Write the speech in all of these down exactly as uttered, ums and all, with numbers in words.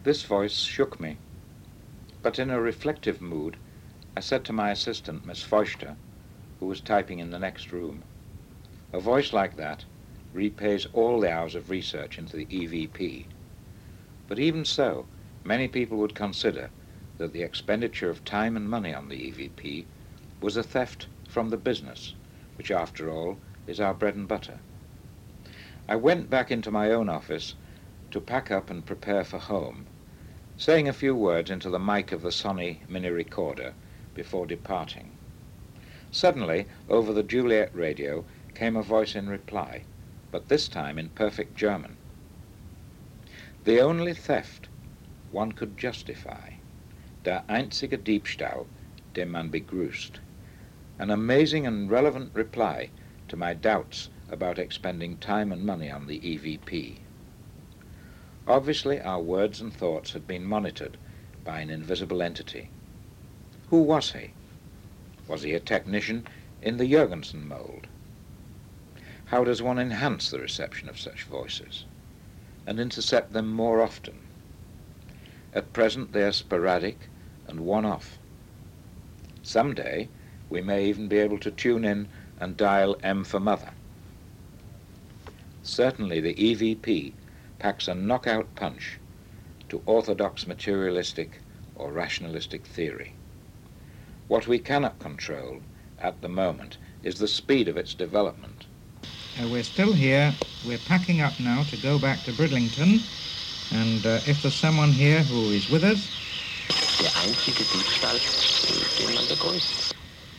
This voice shook me, but in a reflective mood, I said to my assistant, Miss Feuchter, who was typing in the next room, "A voice like that repays all the hours of research into the E V P. But even so, many people would consider that the expenditure of time and money on the E V P was a theft from the business, which after all is our bread and butter." I went back into my own office to pack up and prepare for home, saying a few words into the mic of the Sony mini recorder before departing. Suddenly, over the Juliet radio came a voice in reply, but this time in perfect German. "The only theft one could justify, der einzige Diebstahl, den man begrüßt." An amazing and relevant reply to my doubts about expending time and money on the E V P. Obviously, our words and thoughts had been monitored by an invisible entity. Who was he? Was he a technician in the Jurgensen mold? How does one enhance the reception of such voices and intercept them more often? At present they are sporadic and one-off. Someday we may even be able to tune in and dial M for Mother. Certainly the E V P packs a knockout punch to orthodox materialistic or rationalistic theory. What we cannot control at the moment is the speed of its development. Uh, we're still here. We're packing up now to go back to Bridlington, and uh, if there's someone here who is with us. Der einzige Diebstahl, den man begrüßt.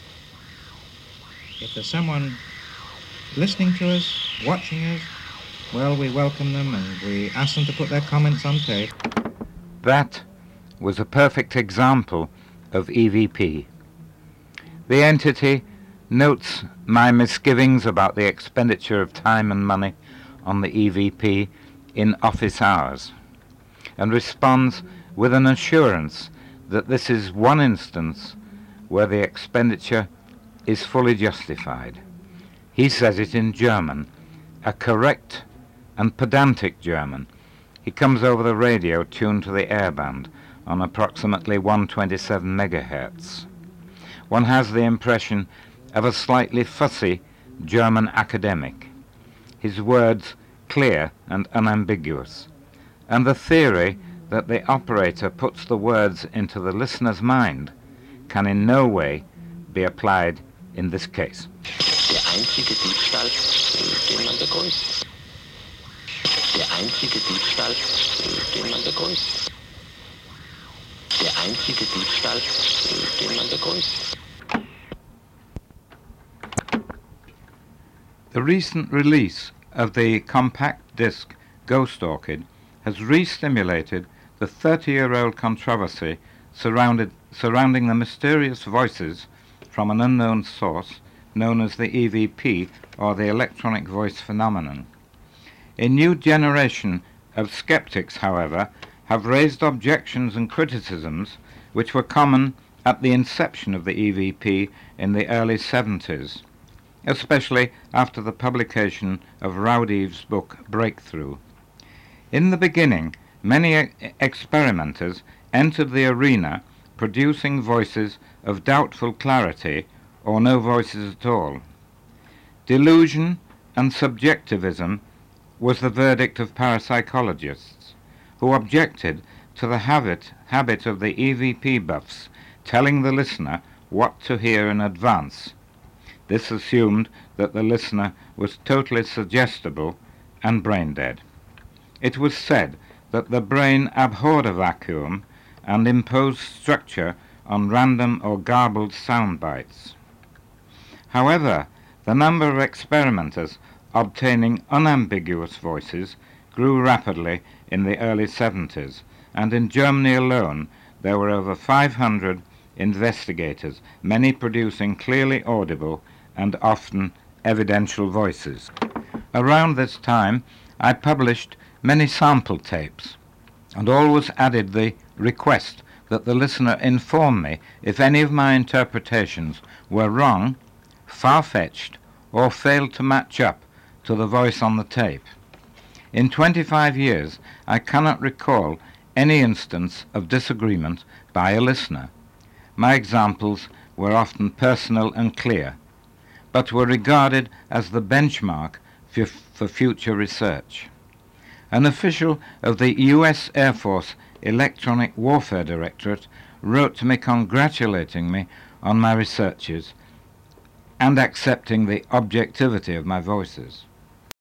If there's someone listening to us, watching us, well, we welcome them and we ask them to put their comments on tape. That was a perfect example of E V P. The entity notes my misgivings about the expenditure of time and money on the E V P in office hours and responds with an assurance that this is one instance where the expenditure is fully justified. He says it in German, a correct and pedantic German. He comes over the radio tuned to the airband on approximately one twenty-seven megahertz. One has the impression of a slightly fussy German academic, his words clear and unambiguous, and the theory that the operator puts the words into the listener's mind can in no way be applied in this case. Der einzige Diebstahl, den man begrüßt. Der einzige Diebstahl, den man begrüßt. Der einzige Diebstahl, den man begrüßt. The recent release of the compact disc Ghost Orchid has re-stimulated the thirty-year-old controversy surrounded, surrounding the mysterious voices from an unknown source known as the E V P, or the electronic voice phenomenon. A new generation of skeptics, however, have raised objections and criticisms which were common at the inception of the E V P in the early seventies, especially after the publication of Raudive's book Breakthrough. In the beginning, many e- experimenters entered the arena producing voices of doubtful clarity or no voices at all. Delusion and subjectivism was the verdict of parapsychologists, who objected to the habit, habit of the E V P buffs telling the listener what to hear in advance. This assumed that the listener was totally suggestible and brain-dead. It was said that the brain abhorred a vacuum and imposed structure on random or garbled sound bites. However, the number of experimenters obtaining unambiguous voices grew rapidly in the early seventies, and in Germany alone there were over five hundred investigators, many producing clearly audible and often evidential voices. Around this time I published many sample tapes, and always added the request that the listener inform me if any of my interpretations were wrong, far-fetched, or failed to match up to the voice on the tape. In twenty-five years, I cannot recall any instance of disagreement by a listener. My examples were often personal and clear, but were regarded as the benchmark for, for future research. An official of the U S Air Force Electronic Warfare Directorate wrote to me congratulating me on my researches and accepting the objectivity of my voices.